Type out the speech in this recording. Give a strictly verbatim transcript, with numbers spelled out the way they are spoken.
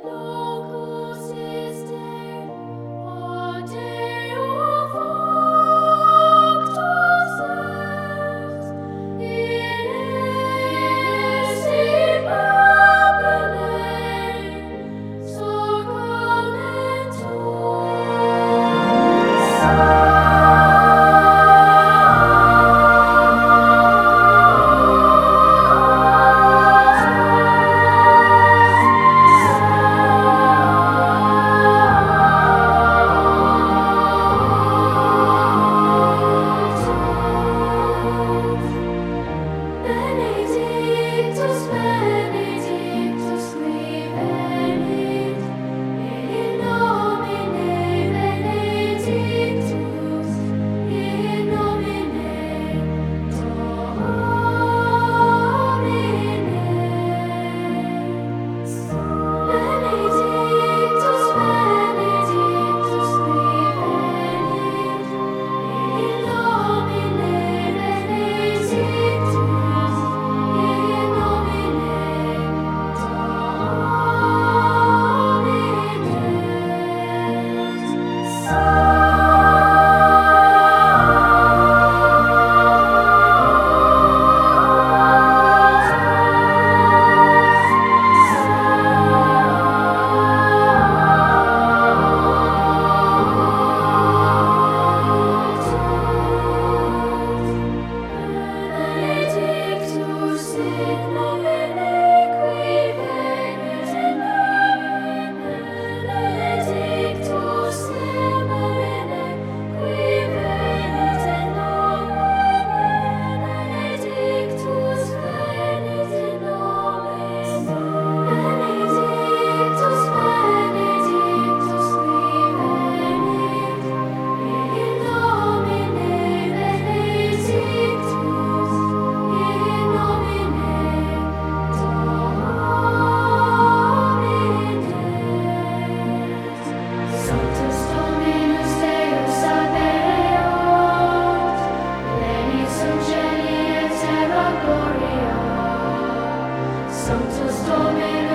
Locus est or Deo factus est, in estimabile Benedictus, benedictus qui venit, in nomine benedictus, in nomine Domini. Benedictus, benedictus qui venit, in nomine benedictus, in nomine Benedictus in nomine qui venit in nomine, Benedictus in nomine qui venit in nomine, Benedictus venit in nomine, Benedictus, benedictus qui venit, in nomine benedictus, in nomine Domini. Sanctus Dominus Deus Sabaoth, pleni sum celi et terra gloria. Sanctus Dominus